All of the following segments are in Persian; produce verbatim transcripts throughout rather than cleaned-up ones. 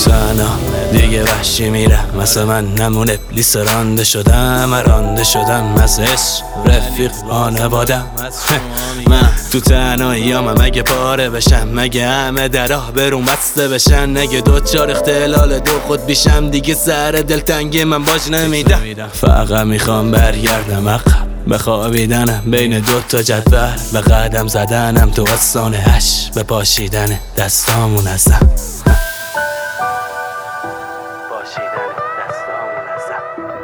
تنها دیگه وحشی میرم، مثل من نمون ابلیس رانده شدم، رانده شدم از عشق رفیق خانوادم. من تو تنهاییام مگه پاره بشم، مگه همه دراه برون بسته بشن، نگه دوچار اختلال دو خود بیشم، دیگه سر دلتنگی من باج نمیدم. فقط میخوام برگردم عقب، بخوابیدنم بین دو تا جدول، به قدم زدنم تو آستانه هش، به پاشیدن دستامون ازم، پاشیدن دستامون ازم.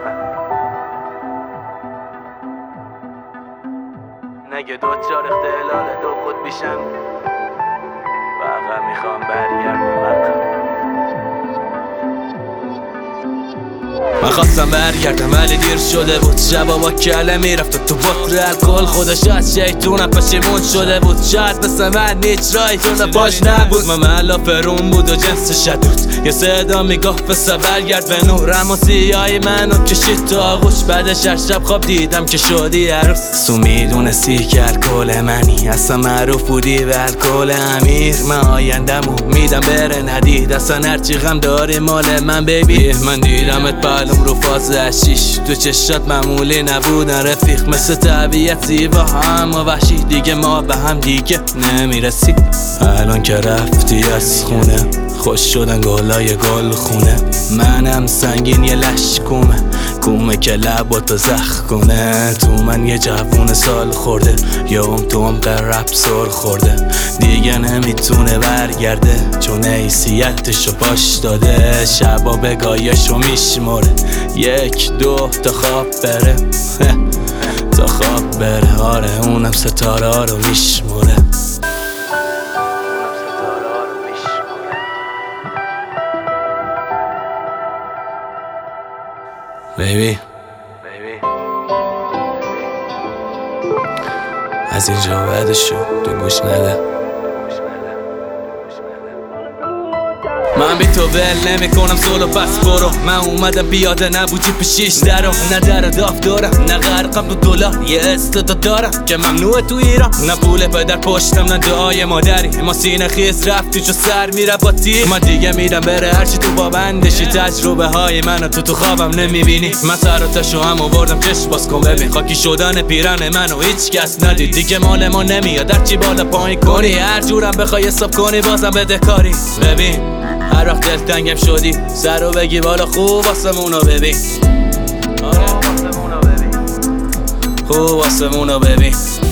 نگه دوچار اختلال دو خود بیشم، فقط میخوام برگردم عقب. من خواستم برگردم ولی دیر شده بود، شبا با کله میرفت تو بطر الکل، خودش از شیطونم پشیمون شده بود، شاید مثل من هیچ رای جون پاش نبود. من محلا فرون بود و جنس شدود، یه صدا میگفت پسر برگرد به نور، اما سیایی منو کشید تو آغوش، بعدش هر شب خواب دیدم که شدی عروس. تو میدونستی که الکل منی، اصلا معروف بودی به الکل امیر، من آیندمو میدم بره ندید، اصلا هرچی غم داری مال من بیبی. من دیدمت بالم رو فاز هشیش، تو چشات معمولی نبودن رفیق، مثل طبیعت زیبا اما وحشی، دیگه ما به هم دیگه نمیرسی. الان که رفتی از خونه خوش شدن گلای گل خونه، منم سنگین یه لش کومه کومه که لباتو زخ کنه. تو من یه جوون سال خورده، یا ام تو عمق رپ سر خورده، دیگه نمیتونه برگرده چون حیثیتشو باش داده، شبا بگایشو میشماره، یک دو تا خواب بره تا خواب بره. آره اونم ستاره ها رو میشماره. بیبی از اینجا بعدشو تو گوش نده، من بی تو ول نمی کنم سولو پس برو، من اومدم بیاده نبودی پیشیش درو، نه در داف دارم نه غرقم تو دلار، یه استعداد دارم که ممنوعه تو ایران، نه پول پدر پشتم نه دعای مادری، ما سینه خیز رفتی چو سر میره با تیر، من دیگه میرم بره هرچی تو بابندشی، تجربه های منو تو تو خوابم نمیبینی، من سراتشو هم آوردم چشم باز کن ببین، خاکی شدن پیرن منو هیچ کس ندید، دیگه مال ما نمیاد هرچی بالا پایین کنی، هر جورم بخوای حساب کنی بازم بده کاری. ببین هر وقت دلتنگم شدی سرو بگی بالا، خوب واسمونو ببین، آره واسمونو ببین، خوب واسمونو ببین.